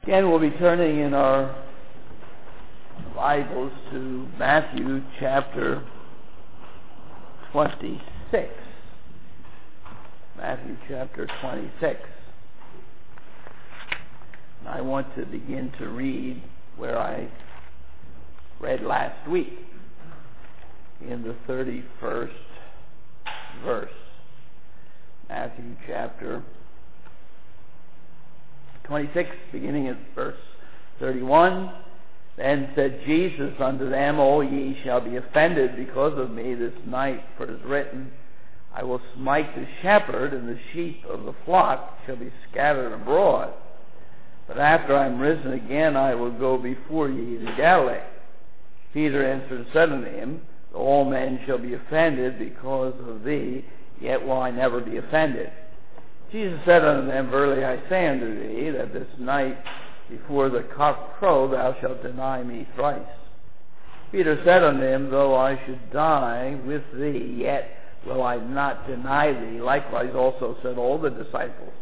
Again, we'll be turning in our Bibles to Matthew chapter 26. Matthew chapter 26. And I want to begin to read where I read last week in the 31st verse. Matthew chapter 26, beginning at verse 31. Then said Jesus unto them, All ye shall be offended because of me this night, for it is written, I will smite the shepherd, and the sheep of the flock shall be scattered abroad. But after I am risen again, I will go before ye into Galilee. Peter answered and said unto him, All men shall be offended because of thee, yet will I never be offended. Jesus said unto them, Verily I say unto thee, that this night before the cock crow thou shalt deny me thrice. Peter said unto him, Though I should die with thee, yet will I not deny thee. Likewise also said all the disciples.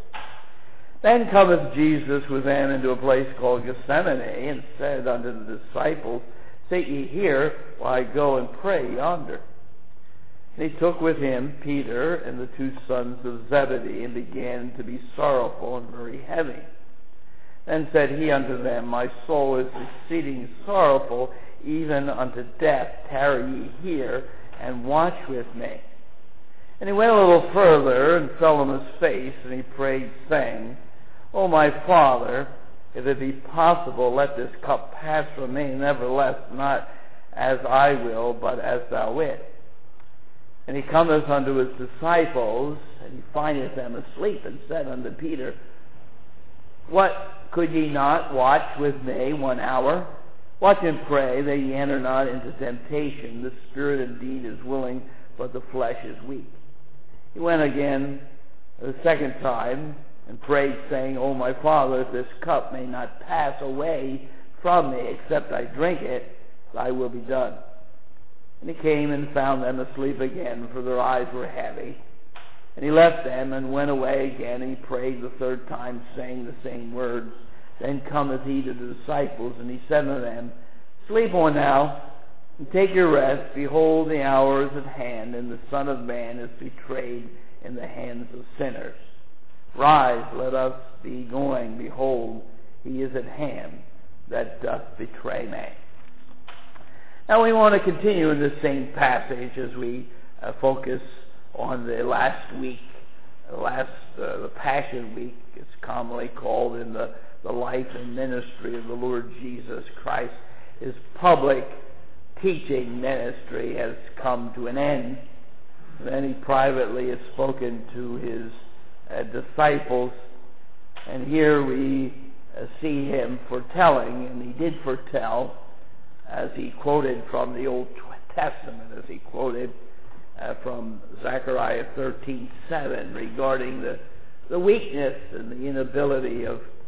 Then cometh Jesus with them into a place called Gethsemane, and said unto the disciples, Sit ye here, while I go and pray yonder. And he took with him Peter and the two sons of Zebedee, and began to be sorrowful and very heavy. Then said he unto them, My soul is exceeding sorrowful, even unto death. Tarry ye here, and watch with me. And he went a little further, and fell on his face, and he prayed, saying, O my Father, if it be possible, let this cup pass from me. Nevertheless, not as I will, but as thou wilt. And he cometh unto his disciples, and he findeth them asleep, and said unto Peter, What, could ye not watch with me 1 hour? Watch and pray, that ye enter not into temptation. The spirit indeed is willing, but the flesh is weak. He went again the second time, and prayed, saying, O my Father, if this cup may not pass away from me, except I drink it, thy will be done. And he came and found them asleep again, for their eyes were heavy. And he left them, and went away again, and he prayed the third time, saying the same words. Then cometh he to the disciples, and he said unto them, Sleep on now, and take your rest. Behold, the hour is at hand, and the Son of Man is betrayed in the hands of sinners. Rise, let us be going. Behold, he is at hand that doth betray me. Now we want to continue in this same passage as we focus on the last week, the Passion Week. It's commonly called in the life and ministry of the Lord Jesus Christ. His public teaching ministry has come to an end. Then he privately has spoken to his disciples, and here we see him foretelling, and he did foretell, as he quoted from the Old Testament, as he quoted from Zechariah 13:7, regarding the weakness and the inability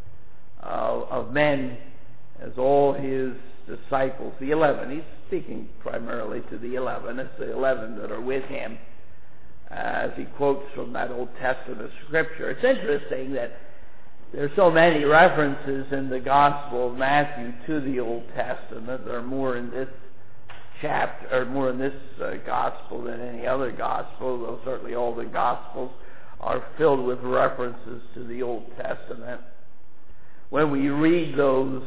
of men, as all his disciples, the 11, he's speaking primarily to the 11, it's the 11 that are with him, as he quotes from that Old Testament scripture. It's interesting that there are so many references in the Gospel of Matthew to the Old Testament. There are more in this chapter, or more in this Gospel than any other Gospel, though certainly all the Gospels are filled with references to the Old Testament. When we read those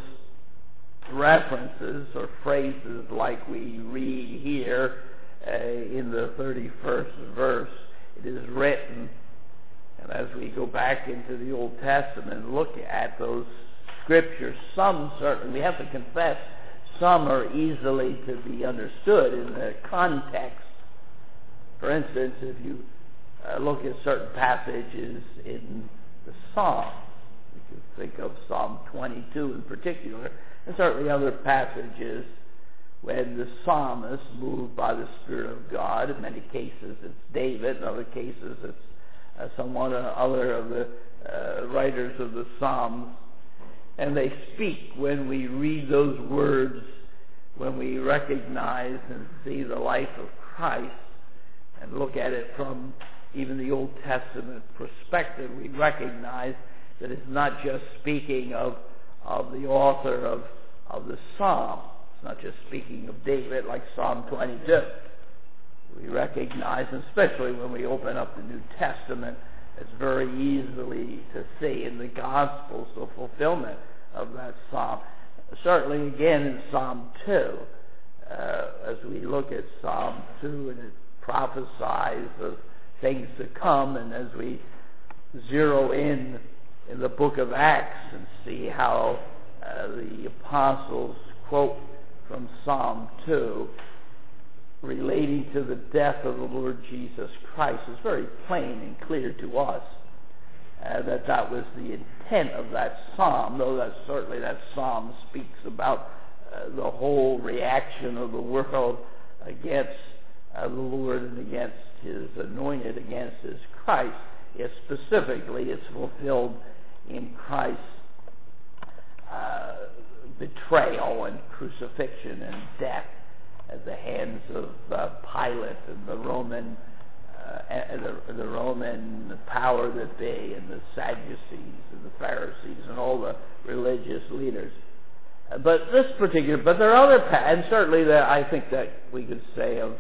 references or phrases like we read here, in the 31st verse, it is written, and as we go back into the Old Testament and look at those scriptures, some certainly, we have to confess, some are easily to be understood in the context. For instance, if you look at certain passages in the Psalms, you can think of Psalm 22 in particular, and certainly other passages when the psalmist, moved by the Spirit of God, in many cases it's David, in other cases it's someone other of the writers of the Psalms, and they speak. When we read those words, when we recognize and see the life of Christ and look at it from even the Old Testament perspective, we recognize that it's not just speaking of of the author of the psalm. It's not just speaking of David like Psalm 22. We recognize, especially when we open up the New Testament, it's very easily to see in the Gospels the fulfillment of that psalm. Certainly again in Psalm 2, as we look at Psalm 2, and it prophesies of things to come, and as we zero in the book of Acts and see how the apostles quote from Psalm 2 relating to the death of the Lord Jesus Christ, it's very plain and clear to us that was the intent of that psalm, though that certainly that psalm speaks about the whole reaction of the world against the Lord and against his anointed, against his Christ. Yet specifically it's fulfilled in Christ's betrayal and crucifixion and death at the hands of Pilate and the Roman power that be, and the Sadducees and the Pharisees and all the religious leaders. But there are other, and certainly I think that we could say of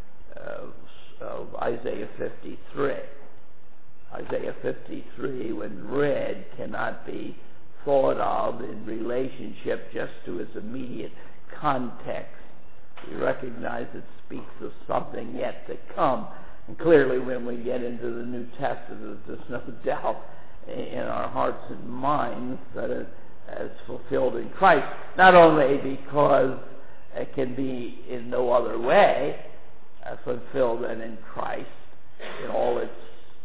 Isaiah 53. Isaiah 53, when read, cannot be thought of in relationship just to its immediate context. We recognize it speaks of something yet to come. And clearly when we get into the New Testament, there's no doubt in our hearts and minds that it is fulfilled in Christ, not only because it can be in no other way fulfilled than in Christ in all its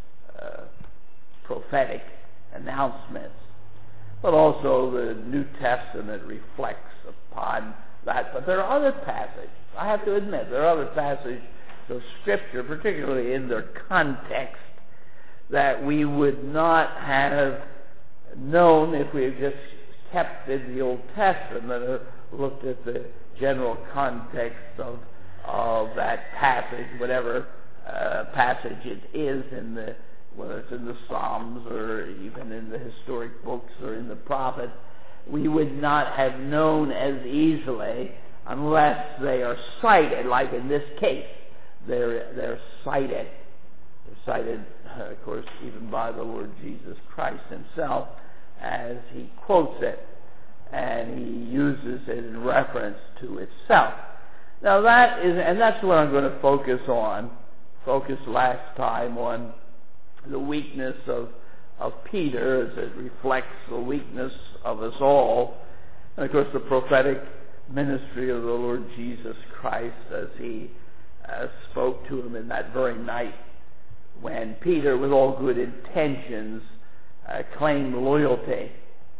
prophetic announcements, but also the New Testament reflects upon that. But there are other passages, I have to admit, there are other passages of Scripture, particularly in their context, that we would not have known if we had just kept in the Old Testament or looked at the general context of that passage, whatever passage it is, whether it's in the Psalms or even in the historic books or in the prophets. We would not have known as easily unless they are cited, like in this case. They're cited. They're cited, of course, even by the Lord Jesus Christ himself, as he quotes it, and he uses it in reference to itself. Now that's what I'm going to focus on. Focused last time on the weakness of Peter as it reflects the weakness of us all, and of course the prophetic ministry of the Lord Jesus Christ as he spoke to him in that very night when Peter, with all good intentions, claimed loyalty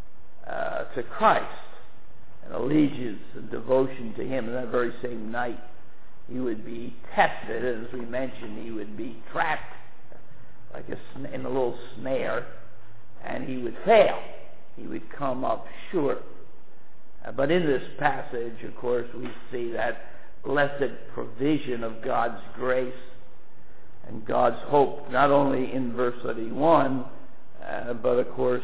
to Christ and allegiance and devotion to him. And that very same night he would be tested, and as we mentioned, he would be trapped like in a little snare, and he would fail. He would come up short. But in this passage, of course, we see that blessed provision of God's grace and God's hope, not only in verse 31, but of course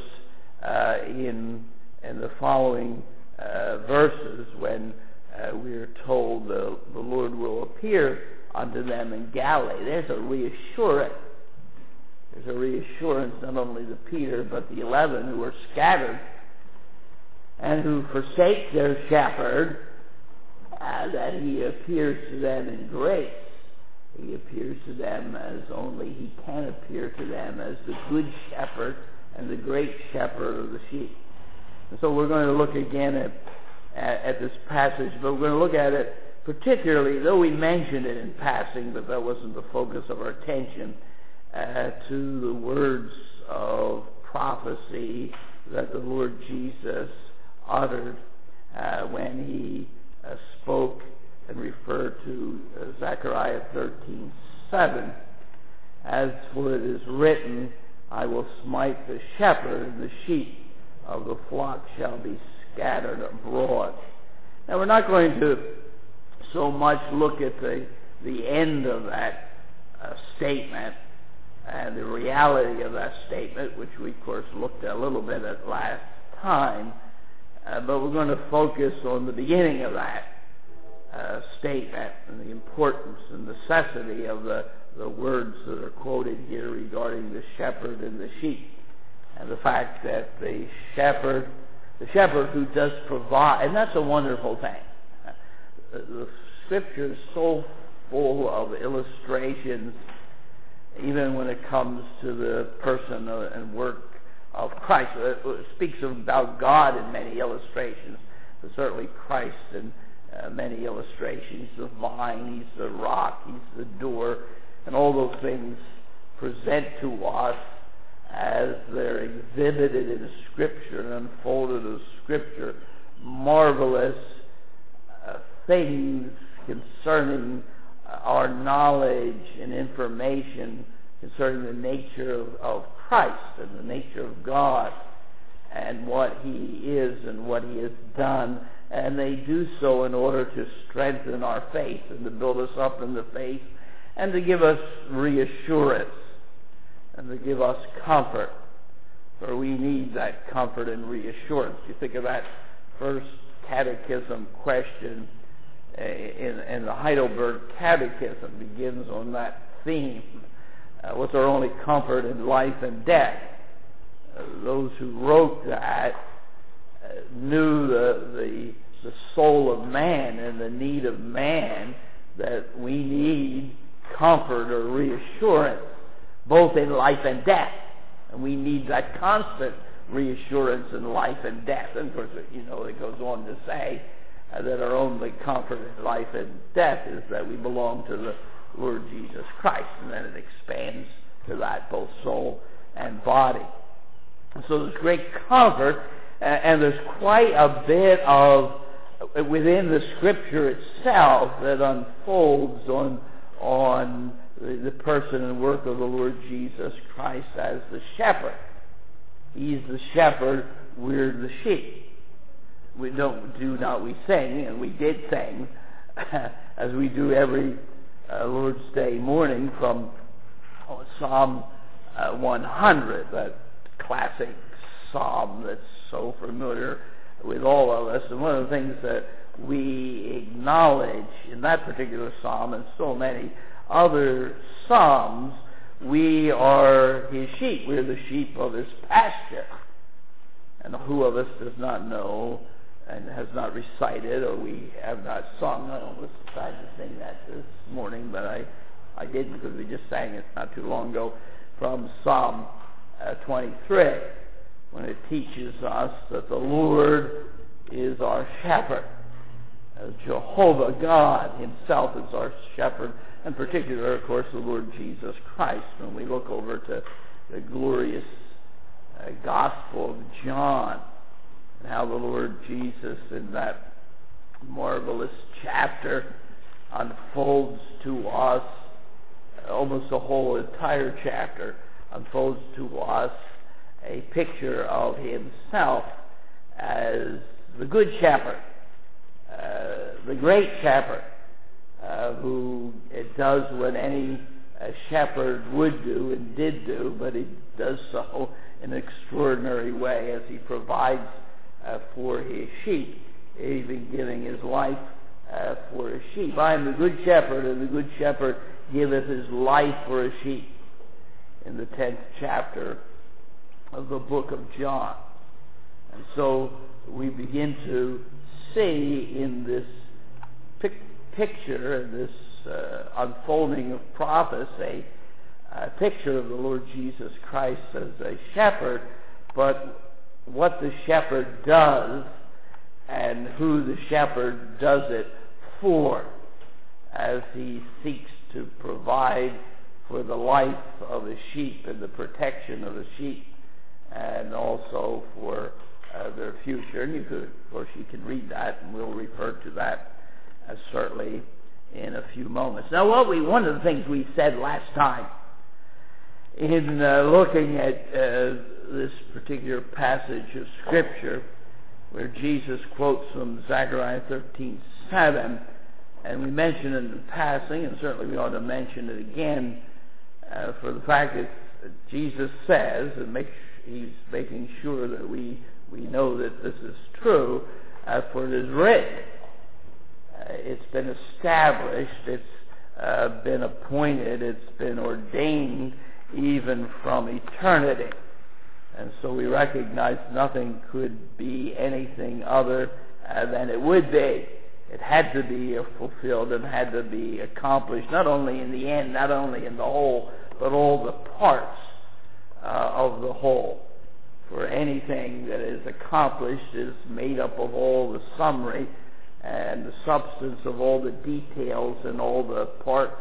in the following verses when we are told the Lord will appear unto them in Galilee. There's a reassurance. There's a reassurance not only to Peter, but the 11 who are scattered and who forsake their shepherd, that he appears to them in grace. He appears to them as only he can appear to them, as the good shepherd and the great shepherd of the sheep. And so we're going to look again at this passage, but we're going to look at it particularly, though we mentioned it in passing, but that wasn't the focus of our attention, to the words of prophecy that the Lord Jesus uttered when he spoke and referred to Zechariah 13:7. As for it is written, I will smite the shepherd, and the sheep of the flock shall be scattered abroad. Now we're not going to so much look at the end of that statement and the reality of that statement, which we of course looked at a little bit at last time, but we're going to focus on the beginning of that statement and the importance and necessity of the words that are quoted here regarding the shepherd and the sheep, and the fact that the shepherd who does provide, and that's a wonderful thing. The Scripture is so full of illustrations, even when it comes to the person and work of Christ. It speaks about God in many illustrations, but certainly Christ in many illustrations. He's the vine, he's the rock, he's the door, and all those things present to us as they're exhibited in Scripture and unfolded in Scripture marvelous things concerning our knowledge and information concerning the nature of Christ and the nature of God and what He is and what He has done. And they do so in order to strengthen our faith and to build us up in the faith and to give us reassurance and to give us comfort. For we need that comfort and reassurance. You think of that first catechism question in the Heidelberg Catechism, begins on that theme. What's our only comfort in life and death? Those who wrote that knew the soul of man and the need of man, that we need comfort or reassurance both in life and death. And we need that constant reassurance in life and death. And of course, it goes on to say that our only comfort in life and death is that we belong to the Lord Jesus Christ. And then it expands to that, both soul and body. And so there's great comfort, and there's quite a bit of, within the Scripture itself, that unfolds on the person and work of the Lord Jesus Christ as the shepherd. He's the shepherd, we're the sheep. We sing, and we did sing, as we do every Lord's Day morning, from Psalm 100, that classic psalm that's so familiar with all of us. And one of the things that we acknowledge in that particular psalm and so many other psalms, we are His sheep. We're the sheep of His pasture. And who of us does not know and has not recited, or we have not sung? I almost decided to sing that this morning, but I didn't, because we just sang it not too long ago, from Psalm 23, when it teaches us that the Lord is our shepherd. Jehovah God Himself is our shepherd, in particular, of course, the Lord Jesus Christ. When we look over to the glorious Gospel of John, and how the Lord Jesus, in that marvelous chapter, unfolds to us, almost the whole entire chapter unfolds to us a picture of Himself as the Good Shepherd, the great shepherd, who does what any shepherd would do and did do, but He does so in an extraordinary way as He provides for His sheep, even giving His life for His sheep. I am the good shepherd, and the good shepherd giveth his life for his sheep, in the 10th chapter of the book of John. And so we begin to see in this picture, in this unfolding of prophecy, a picture of the Lord Jesus Christ as a shepherd, but what the shepherd does and who the shepherd does it for, as he seeks to provide for the life of the sheep and the protection of the sheep, and also for their future. And of course, you can read that, and we'll refer to that certainly in a few moments. Now, one of the things we said last time in looking at this particular passage of Scripture, where Jesus quotes from Zechariah 13:7, and we mentioned it in passing, and certainly we ought to mention it again, for the fact that Jesus says, and He's making sure that we we know that this is true, for it is written. It's been established, it's been appointed, it's been ordained even from eternity. And so we recognize nothing could be anything other than it would be. It had to be fulfilled and had to be accomplished, not only in the end, not only in the whole, but all the parts of the whole. For anything that is accomplished is made up of all the summary and the substance of all the details and all the parts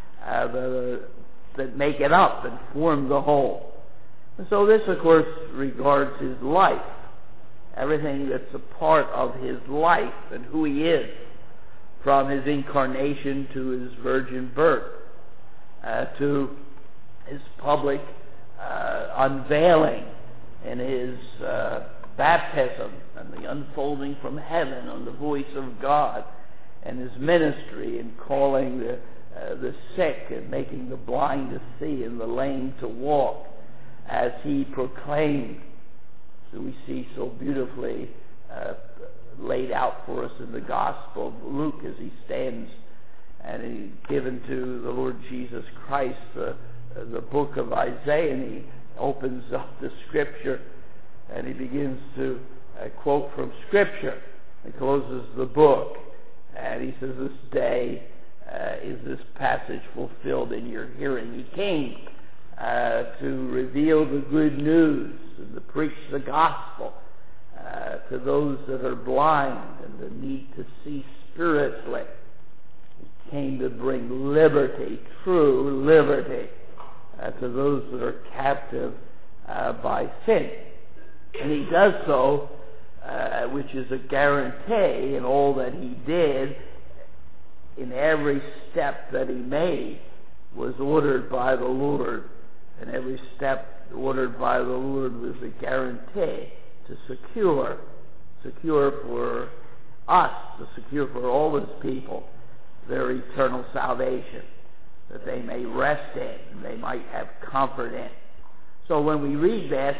that make it up and form the whole. And so this, of course, regards his life. Everything that's a part of his life and who he is, from his incarnation to his virgin birth, to his public unveiling and his baptism and the unfolding from heaven on the voice of God, and his ministry in calling the sick and making the blind to see and the lame to walk, as he proclaimed. So we see so beautifully laid out for us in the Gospel of Luke as he stands and he's given to the Lord Jesus Christ the book of Isaiah, and he opens up the Scripture and he begins to quote from Scripture. He closes the book and he says, "This day is this passage fulfilled in your hearing." He came to reveal the good news and to preach the gospel to those that are blind and the need to see spiritually. He came to bring liberty, true liberty, to those that are captive by sin. And he does so, which is a guarantee in all that he did. In every step that he made was ordered by the Lord. And every step ordered by the Lord was a guarantee to secure for us, to secure for all his people their eternal salvation, that they may rest in and they might have comfort in. So when we read this,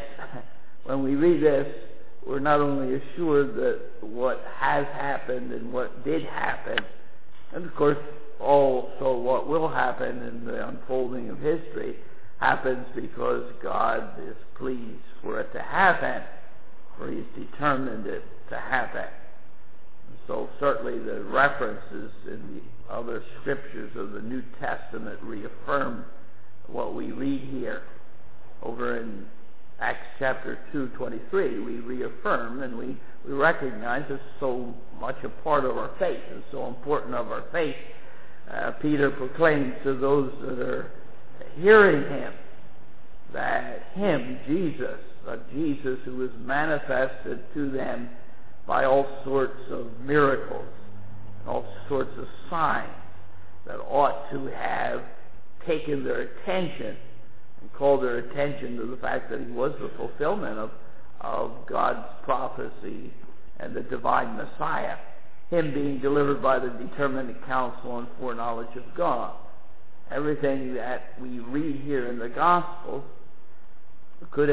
we're not only assured that what has happened and what did happen, and of course also what will happen in the unfolding of history, happens because God is pleased for it to happen, for he's determined it to happen. And so certainly the references in the other scriptures of the New Testament reaffirm what we read here. Over in Acts chapter 2:23, we reaffirm and we recognize it's so much a part of our faith and so important of our faith. Peter proclaims to those that are hearing him that him, Jesus who was manifested to them by all sorts of miracles, all sorts of signs that ought to have taken their attention and called their attention to the fact that he was the fulfillment of God's prophecy and the divine Messiah, him being delivered by the determined counsel and foreknowledge of God. Everything that we read here in the Gospels could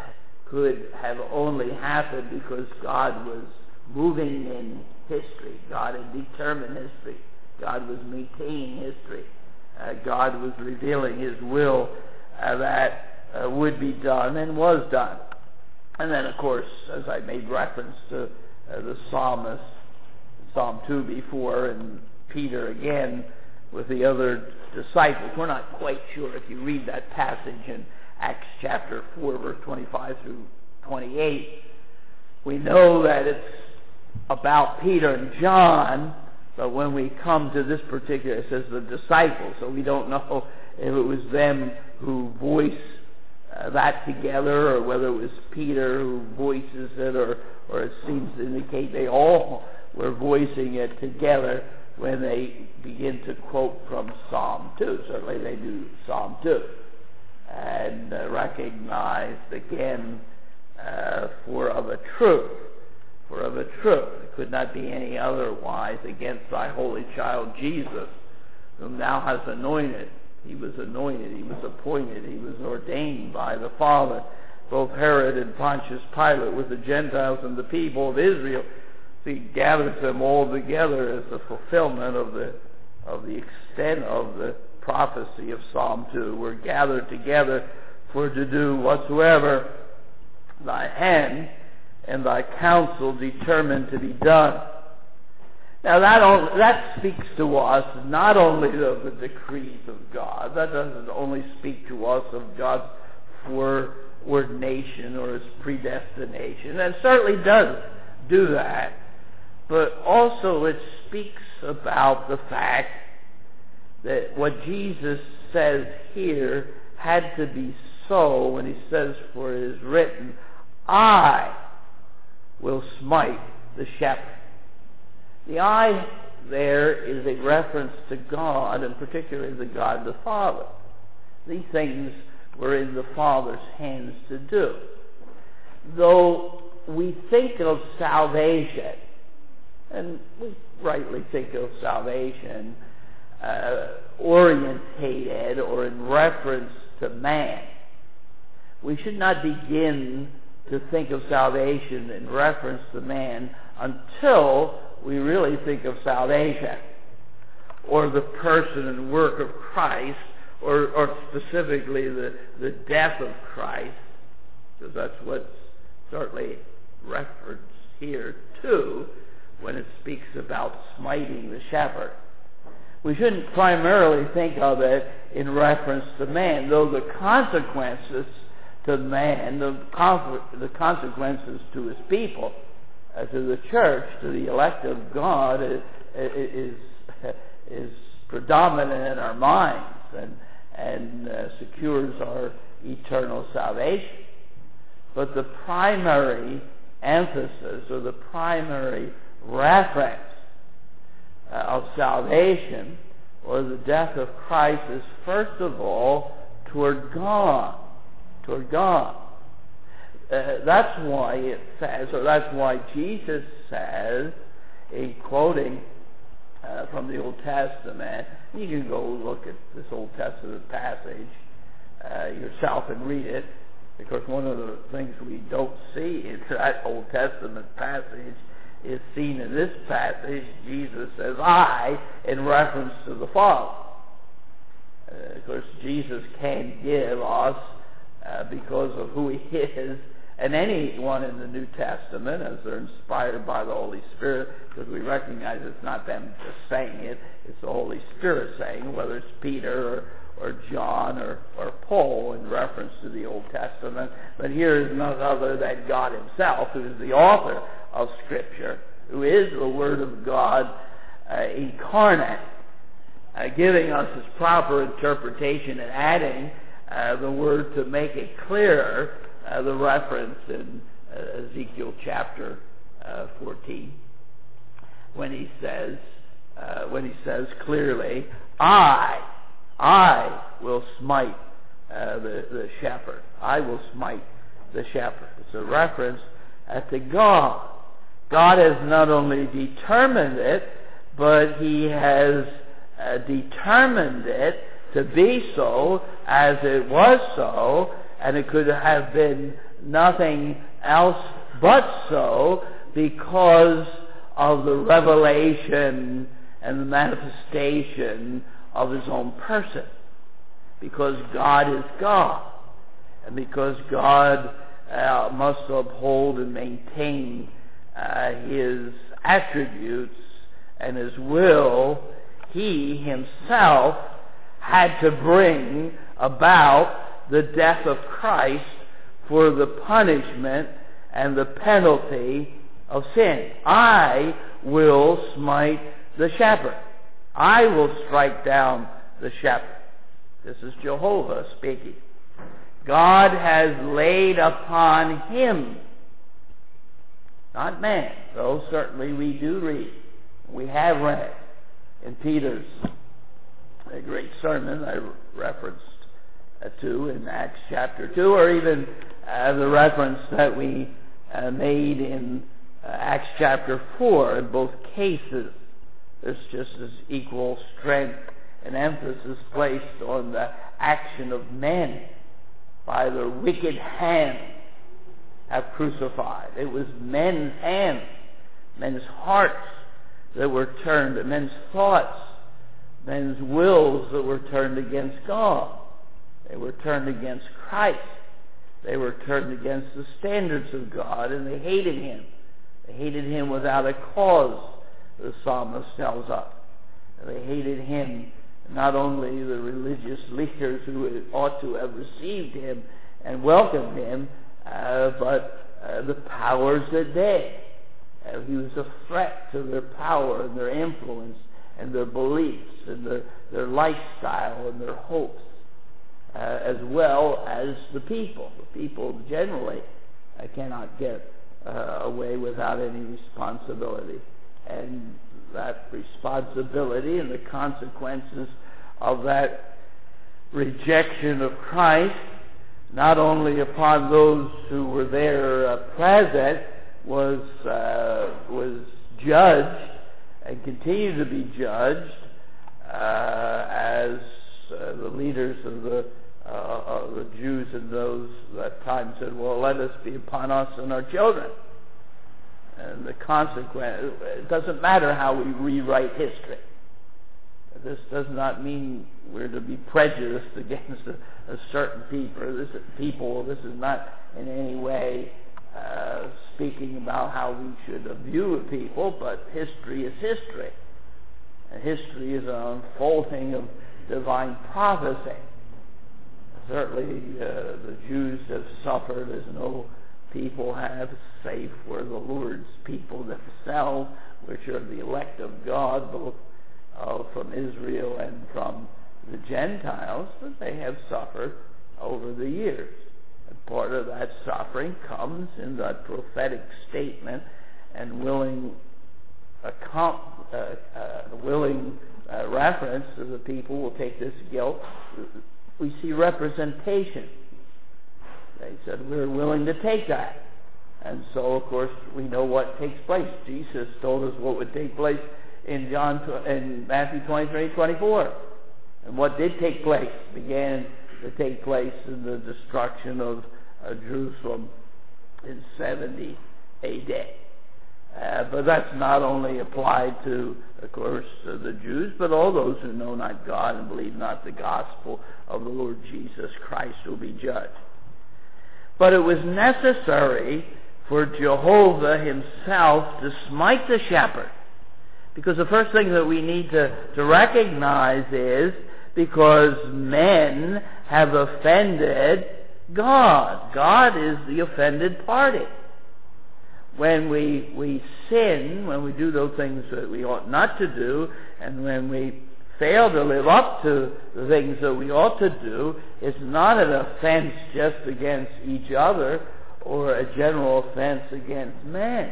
have only happened because God was moving in history. God had determined history. God was maintaining history. God was revealing his will that would be done and was done. And then, of course, as I made reference to the psalmist, Psalm 2 before, and Peter again with the other disciples. We're not quite sure if you read that passage in Acts chapter 4, verse 25 through 28. We know that it's about Peter and John, but when we come to this particular, it says the disciples, so we don't know if it was them who voiced that together, or whether it was Peter who voices it, or it seems to indicate they all were voicing it together when they begin to quote from Psalm 2. Certainly they do Psalm 2. And recognized again for of a truth. It could not be any otherwise against thy holy child Jesus, whom thou hast anointed. He was anointed, he was appointed, he was ordained by the Father both Herod and Pontius Pilate with the Gentiles and the people of Israel. So he gathers them all together as the fulfillment of the extent of the prophecy of Psalm 2. We're gathered together for to do whatsoever thy hand and thy counsel determined to be done. Now that speaks to us not only of the decrees of God. That doesn't only speak to us of God's foreordination or his predestination. And certainly does do that. But also it speaks about the fact that what Jesus says here had to be so when he says, for it is written, I will smite the shepherd. The I there is a reference to God, and particularly the God the Father. These things were in the Father's hands to do. Though we think of salvation, and we rightly think of salvation orientated or in reference to man, we should not begin to think of salvation in reference to man until we really think of salvation, or the person and work of Christ, or specifically the death of Christ, because that's what's certainly referenced here too when it speaks about smiting the shepherd. We shouldn't primarily think of it in reference to man, though the consequences to man, the consequences to his people, to the church, to the elect of God, is predominant in our minds and secures our eternal salvation. But the primary emphasis or the primary reference of salvation or the death of Christ is first of all toward God. Toward God. That's why it says, or that's why Jesus says, in quoting from the Old Testament, you can go look at this Old Testament passage yourself and read it, because one of the things we don't see in that Old Testament passage is seen in this passage. Jesus says, I, in reference to the Father. Of course, Jesus can give us, because of who he is, and anyone in the New Testament, as they're inspired by the Holy Spirit, because we recognize it's not them just saying it, it's the Holy Spirit saying, whether it's Peter or John or Paul in reference to the Old Testament. But here is none other than God himself, who is the author of Scripture, who is the Word of God incarnate, giving us his proper interpretation and adding the word to make it clearer, the reference in Ezekiel chapter 14, when he says clearly, I will smite the shepherd. I will smite the shepherd. It's a reference to God. God has not only determined it, but he has determined it to be so, as it was so, and it could have been nothing else but so, because of the revelation and the manifestation of his own person. Because God is God, and because God must uphold and maintain his attributes and his will, he himself had to bring about the death of Christ for the punishment and the penalty of sin. I will smite the shepherd. I will strike down the shepherd. This is Jehovah speaking. God has laid upon him, not man, though certainly we do read, we have read in Peter's a great sermon I referenced to in Acts chapter 2, or even the reference that we made in Acts chapter 4. In both cases, there's just as equal strength and emphasis placed on the action of men by the wicked hand have crucified. It was men's hands, men's hearts that were turned, men's thoughts, men's wills that were turned against God. They were turned against Christ. They were turned against the standards of God, and they hated Him. They hated Him without a cause, the psalmist tells us. They hated Him, not only the religious leaders who ought to have received Him and welcomed Him, but the powers that be. He was a threat to their power and their influence and their beliefs and their lifestyle and their hopes, as well as the people. The people generally cannot get away without any responsibility. And that responsibility and the consequences of that rejection of Christ, not only upon those who were there present, was judged and continued to be judged as the leaders of the Jews in those that time said, well, let us be upon us and our children. And the consequence, it doesn't matter how we rewrite history. This does not mean we're to be prejudiced against a certain people. This is not in any way speaking about how we should view a people, but history is history. And history is an unfolding of divine prophecy. Certainly the Jews have suffered as no people have, save for the Lord's people themselves, which are the elect of God, both from Israel and from the Gentiles, but they have suffered over the years. And part of that suffering comes in that prophetic statement and willing reference to the people will take this guilt. We see representation. They said, we're willing to take that. And so, of course, we know what takes place. Jesus told us what would take place in Matthew 23:24. And what did take place began to take place in the destruction of Jerusalem in 70 AD. But that's not only applied to, of course, the Jews, but all those who know not God and believe not the gospel of the Lord Jesus Christ will be judged. But it was necessary for Jehovah Himself to smite the shepherd. Because the first thing that we need to recognize is because men have offended God. God is the offended party. When we sin, when we do those things that we ought not to do, and when we fail to live up to the things that we ought to do, it's not an offense just against each other or a general offense against men.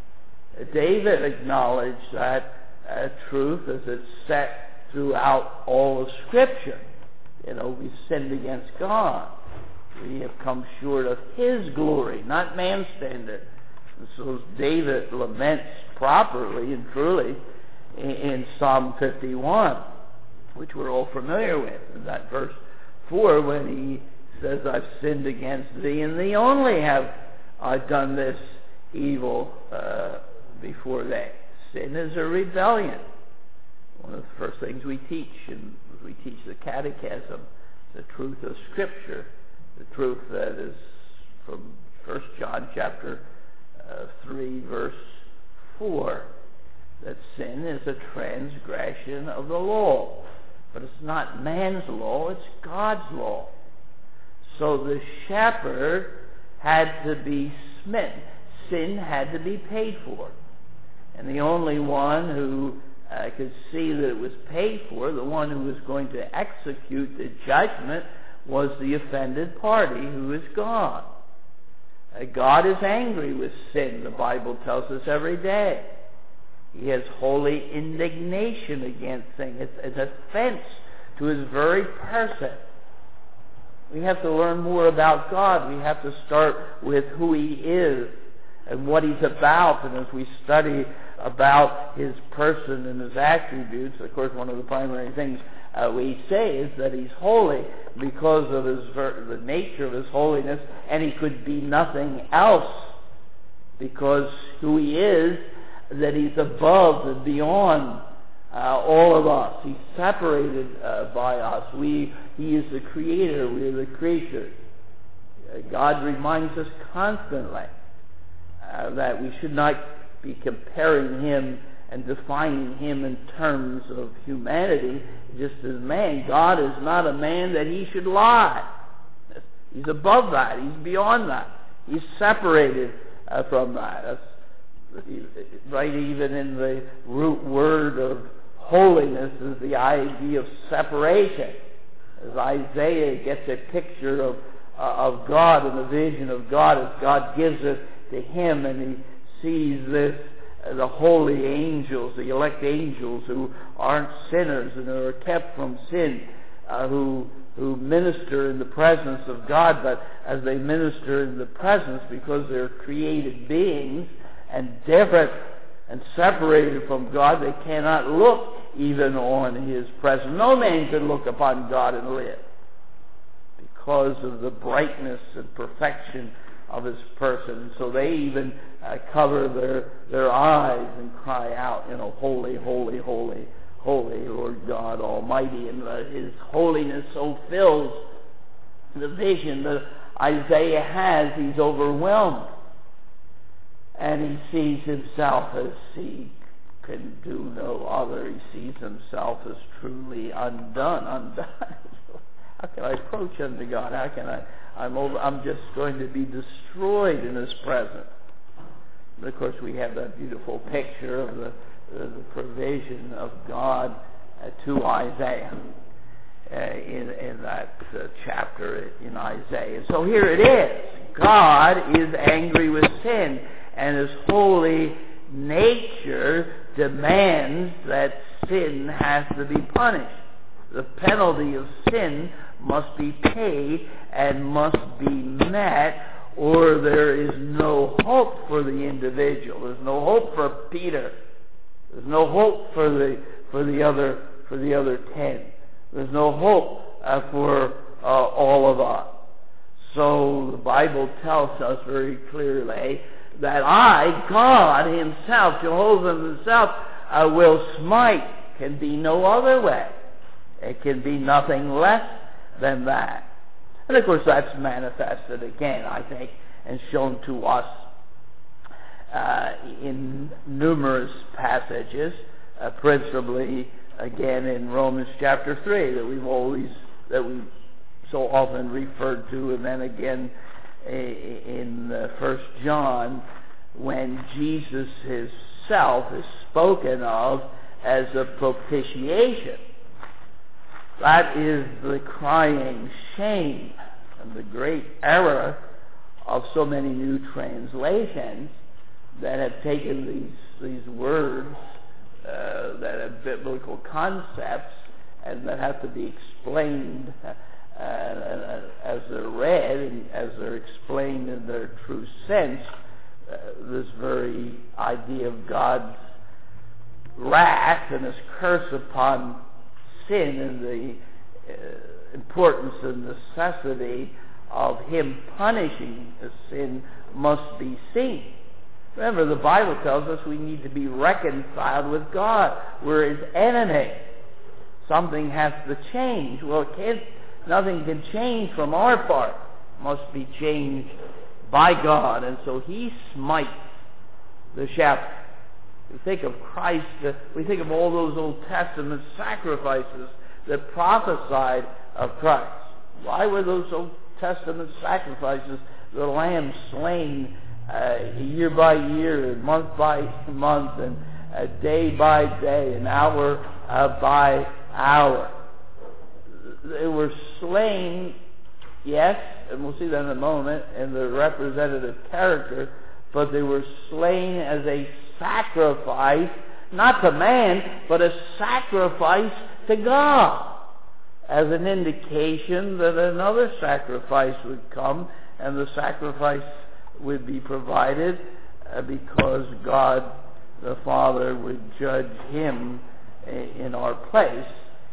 David acknowledged that truth as it's set throughout all of Scripture. We sinned against God. We have come short of His glory, not man's standard. And so David laments properly and truly in Psalm 51, which we're all familiar with. In that verse 4, when he says, I've sinned against Thee, and Thee only have I done this evil before Thee. Sin is a rebellion. One of the first things we teach, and we teach the catechism, the truth of Scripture, the truth that is from 1 John chapter 3, verse 4, that sin is a transgression of the law. But it's not man's law, it's God's law. So the shepherd had to be smitten. Sin had to be paid for. And the only one who could see that it was paid for, the one who was going to execute the judgment, was the offended party, who is God. God is angry with sin, the Bible tells us every day. He has holy indignation against sin. It's an offense to His very person. We have to learn more about God. We have to start with who He is and what He's about. And as we study about His person and His attributes, of course, one of the primary things we say is that he's holy because of the nature of his holiness, and he could be nothing else because who he is, that he's above and beyond all of us. He's separated by us. He is the creator. We are the creatures. God reminds us constantly that we should not be comparing him and defining him in terms of humanity, just as man. God is not a man that he should lie. He's above that. He's beyond that. He's separated from that. That's right. Even in the root word of holiness is the idea of separation. As Isaiah gets a picture of God and the vision of God as God gives it to him, and he sees this, the holy angels, the elect angels who aren't sinners and who are kept from sin, who minister in the presence of God, but as they minister in the presence, because they're created beings and different and separated from God, they cannot look even on his presence. No man can look upon God and live because of the brightness and perfection of his person. So they even cover their eyes and cry out, holy, holy, holy, holy Lord God Almighty. And his holiness so fills the vision that Isaiah has. He's overwhelmed. And he sees himself as he can do no other. He sees himself as truly undone. How can I approach unto God? How can I'm just going to be destroyed in his presence. And of course, we have that beautiful picture of the provision of God to Isaiah in that chapter in Isaiah. So here it is. God is angry with sin, and his holy nature demands that sin has to be punished. The penalty of sin must be paid and must be met, or there is no hope for the individual. There's no hope for Peter. There's no hope for the other 10. There's no hope for all of us. So the Bible tells us very clearly that God himself, Jehovah himself, will smite. Can be no other way. It can be nothing less than that. And of course that's manifested again, I think, and shown to us in numerous passages, principally again in Romans chapter 3 that we so often referred to, and then again in 1 John when Jesus himself is spoken of as a propitiation. That is the crying shame and the great error of so many new translations that have taken these words that have biblical concepts and that have to be explained as they're read and as they're explained in their true sense. This very idea of God's wrath and his curse upon sin and the importance and necessity of him punishing the sin must be seen. Remember, the Bible tells us we need to be reconciled with God. We're his enemy. Something has to change. Well, nothing can change from our part. It must be changed by God. And so he smites the shepherd. We think of Christ, we think of all those Old Testament sacrifices that prophesied of Christ. Why were those Old Testament sacrifices, the lamb slain year by year, and month by month, and day by day, and hour by hour? They were slain, yes, and we'll see that in a moment, in the representative character, but they were slain as a sacrifice, not to man, but a sacrifice to God, as an indication that another sacrifice would come, and the sacrifice would be provided because God the Father would judge him in our place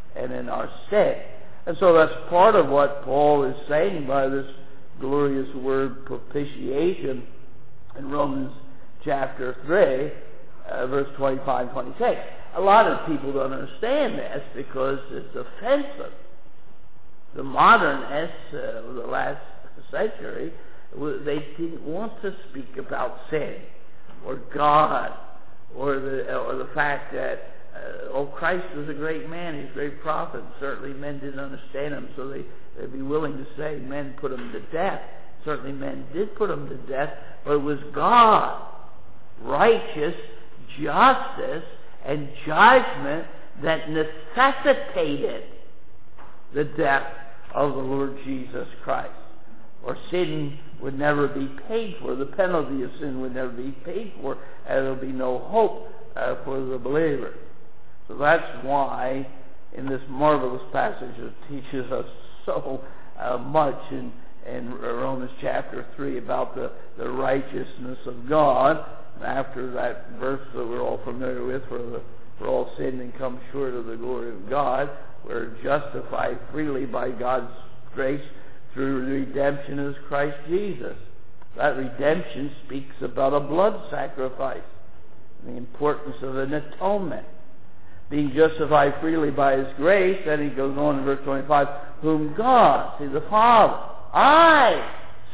and in our stead. And so that's part of what Paul is saying by this glorious word propitiation in Romans chapter 3, verse 25 and 26. A lot of people don't understand this because it's offensive. The modernists of the last century, they didn't want to speak about sin or God or the fact that Christ was a great man, he's a great prophet. Certainly men didn't understand him, so they'd be willing to say men put him to death. Certainly men did put him to death, but it was God, righteous justice and judgment that necessitated the death of the Lord Jesus Christ. Or sin would never be paid for. The penalty of sin would never be paid for, and there will be no hope for the believer. So that's why in this marvelous passage it teaches us so much in Romans chapter 3 about the righteousness of God. And after that verse that we're all familiar with, for all sinned and come short of the glory of God, we're justified freely by God's grace through redemption as Christ Jesus. That redemption speaks about a blood sacrifice, the importance of an atonement. Being justified freely by His grace, then he goes on in verse 25, whom God, see the Father, I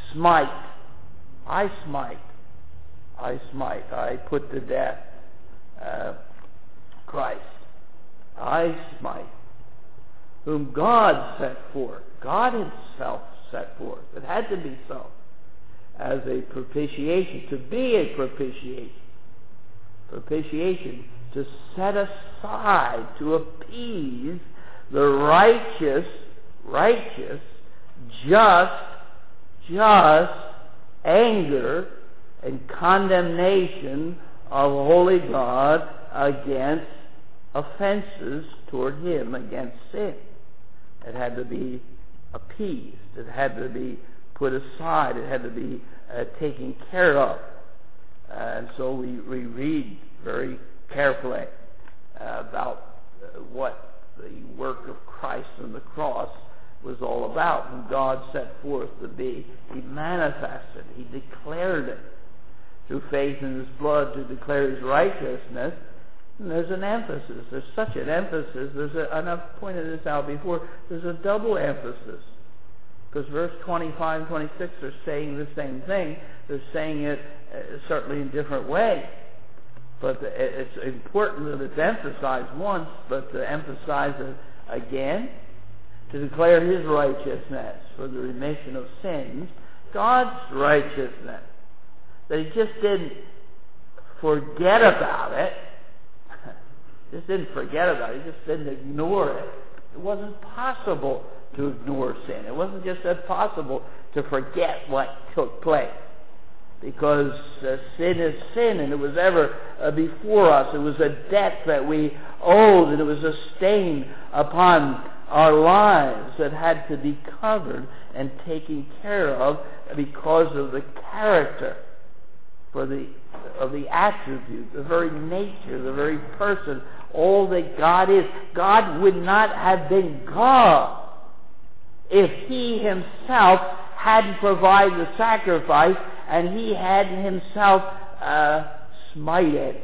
put to death Christ. I smite. Whom God set forth. God Himself set forth. It had to be so. As a propitiation. To be a propitiation. Propitiation. To set aside. To appease the righteous, just anger and condemnation of holy God against offenses toward Him, against sin. It had to be appeased. It had to be put aside. It had to be taken care of. And so we read very carefully about what the work of Christ on the cross was all about, whom God set forth to be. He manifested. He declared it through faith in His blood to declare His righteousness. And there's an emphasis. There's such an emphasis. And I've pointed this out before. There's a double emphasis. Because verse 25 and 26 are saying the same thing. They're saying it certainly in different ways. But it's important that it's emphasized once, but to emphasize it again, to declare His righteousness for the remission of sins, God's righteousness. That He just didn't forget about it. He just didn't ignore it. It wasn't possible to ignore sin. It wasn't just that possible to forget what took place. Because sin is sin, and it was ever before us. It was a debt that we owed, and it was a stain upon our lives that had to be covered and taken care of because of the character of the attribute, the very nature, the very person, all that God is. God would not have been God if He Himself hadn't provided the sacrifice and He hadn't Himself smited.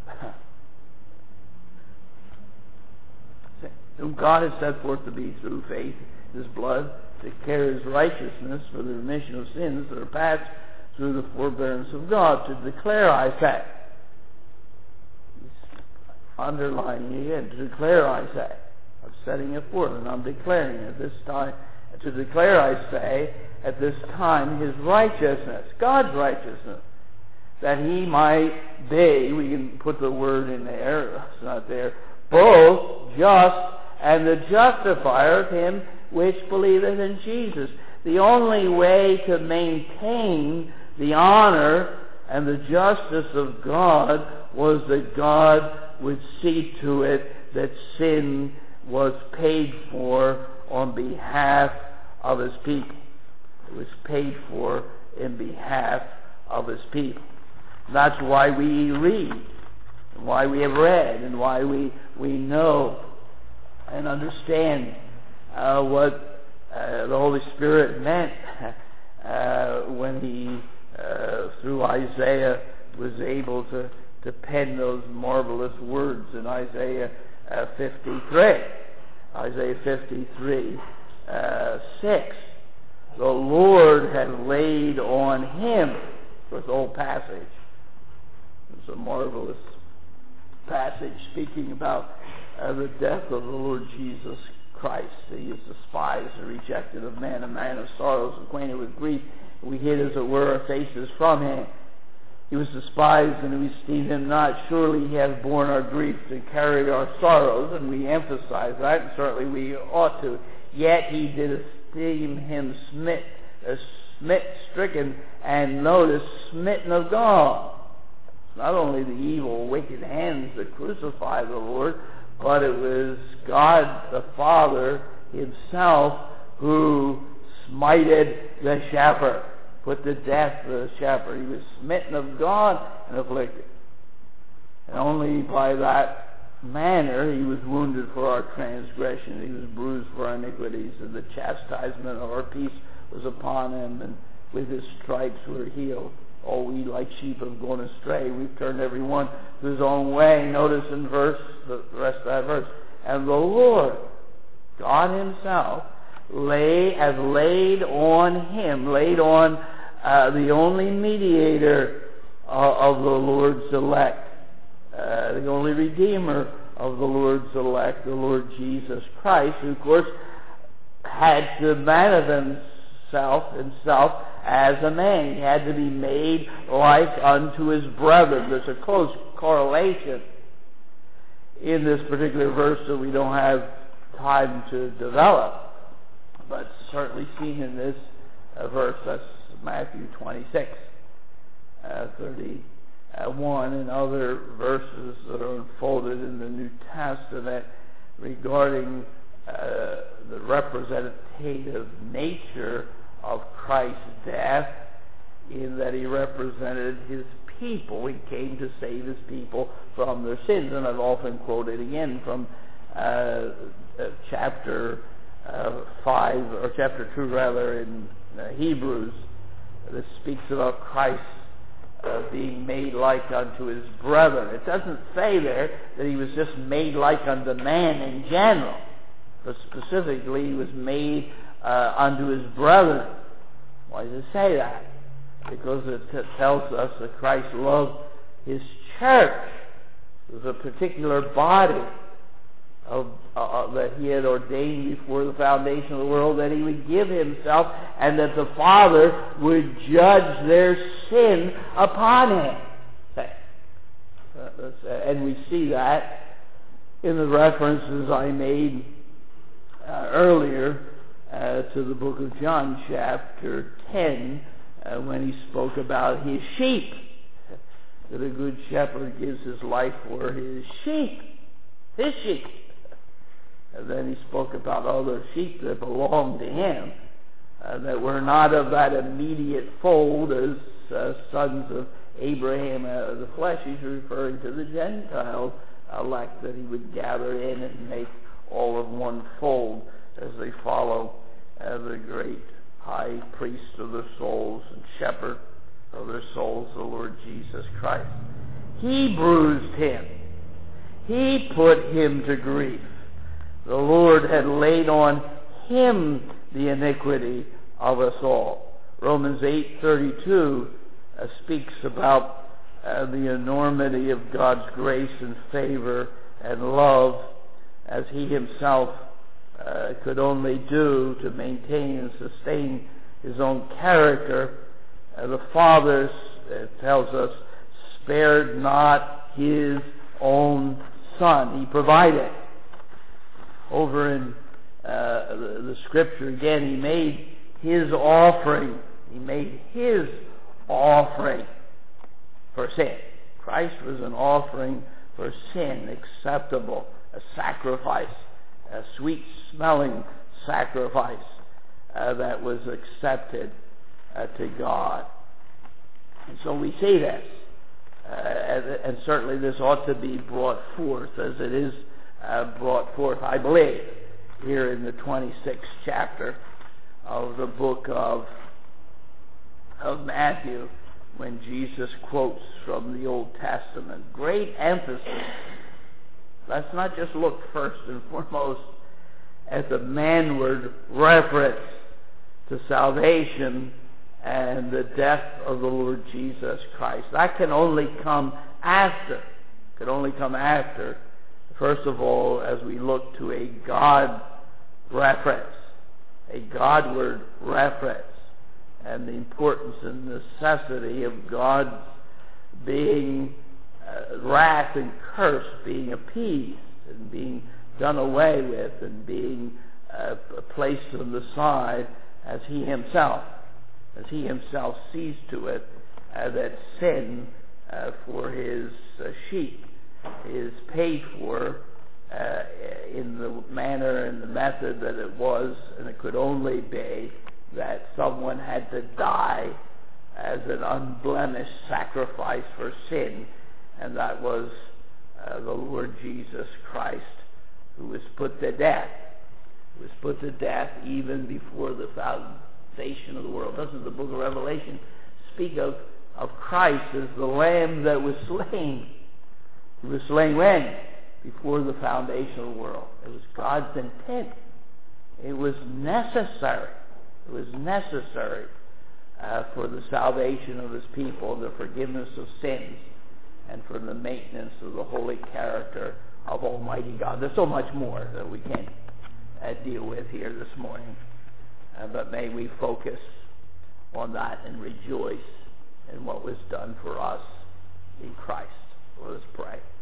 Whom God has set forth to be through faith, His blood, to declare His righteousness for the remission of sins that are past through the forbearance of God. To declare, I say. He's underlining again. To declare, I say. I'm setting it forth, and I'm declaring at this time. To declare, I say, at this time, His righteousness, God's righteousness, that He might be, we can put the word in there, it's not there, both just and the justifier of him which believeth in Jesus. The only way to maintain the honor and the justice of God was that God would see to it that sin was paid for on behalf of His people. It was paid for in behalf of His people. That's why we read, and why we have read, and why we know and understand what the Holy Spirit meant when he, through Isaiah, was able to pen those marvelous words in Isaiah 53. Isaiah 53, 6. The Lord had laid on him, this whole passage. It's a marvelous passage speaking about the death of the Lord Jesus Christ. He is despised and rejected of men, a man of sorrows, acquainted with grief. We hid, as it were, our faces from him. He was despised, and we esteemed him not. Surely he has borne our griefs and carried our sorrows, and we emphasize that, and certainly we ought to. Yet he did esteem him stricken, and notice, smitten of God. It's not only the evil, wicked hands that crucified the Lord, but it was God the Father himself who smited the shepherd, put to death the shepherd. He was smitten of God and afflicted. And only by that manner he was wounded for our transgression, he was bruised for our iniquities, and the chastisement of our peace was upon him, and with his stripes we're healed. All we like sheep have gone astray. We've turned every one to his own way. Notice in the rest of that verse. And the Lord, God himself, has laid on him, the only mediator of the Lord's elect, the only redeemer of the Lord's elect, the Lord Jesus Christ, who of course had to manifest himself as a man. He had to be made like unto his brethren. There's a close correlation in this particular verse that we don't have time to develop, but certainly seen in this verse. That's Matthew 26, 31, and other verses that are unfolded in the New Testament regarding the representative nature of Christ's death, in that he represented his people. He came to save his people from their sins. And I've often quoted again from chapter 5, or chapter 2 rather, in Hebrews, that speaks about Christ being made like unto his brethren. It doesn't say there that he was just made like unto man in general, but specifically he was made unto his brethren. Why does it say that? Because it tells us that Christ loved his church. It was a particular body that he had ordained before the foundation of the world, that he would give himself, and that the Father would judge their sin upon him. And we see that in the references I made earlier to the book of John, chapter 10, when he spoke about his sheep, that a good shepherd gives his life for his sheep. His sheep. And then he spoke about other sheep that belonged to him, that were not of that immediate fold as sons of Abraham out of the flesh. He's referring to the Gentile elect that he would gather in and make all of one fold as they follow the great high priest of their souls and shepherd of their souls, the Lord Jesus Christ. He bruised him. He put him to grief. The Lord had laid on him the iniquity of us all. Romans 8:32 speaks about the enormity of God's grace and favor and love, as he himself could only do to maintain and sustain his own character. The Father, it tells us, spared not his own Son. He provided. Over in the Scripture again, he made his offering. He made his offering for sin. Christ was an offering for sin, acceptable, a sacrifice, a sweet-smelling sacrifice that was accepted to God. And so we see this. And certainly this ought to be brought forth, as it is brought forth, I believe, here in the 26th chapter of the book of Matthew, when Jesus quotes from the Old Testament. Great emphasis. Let's not just look first and foremost at the manward reference to salvation and the death of the Lord Jesus Christ. That can only come after. First of all, as we look to a God reference, a Godward reference, and the importance and necessity of God's being wrath and curse being appeased and being done away with and being placed on the side as he himself sees to it that sin for his sheep is paid for in the manner and the method that it was, and it could only be that someone had to die as an unblemished sacrifice for sin, and that was the Lord Jesus Christ, who was put to death. He was put to death even before the foundation of the world. Doesn't the book of Revelation speak of Christ as the Lamb that was slain? He was slain when? Before the foundation of the world. It was God's intent. It was necessary. It was necessary for the salvation of his people, the forgiveness of sins, and for the maintenance of the holy character of Almighty God. There's so much more that we can't deal with here this morning. But may we focus on that and rejoice in what was done for us in Christ. Let us pray.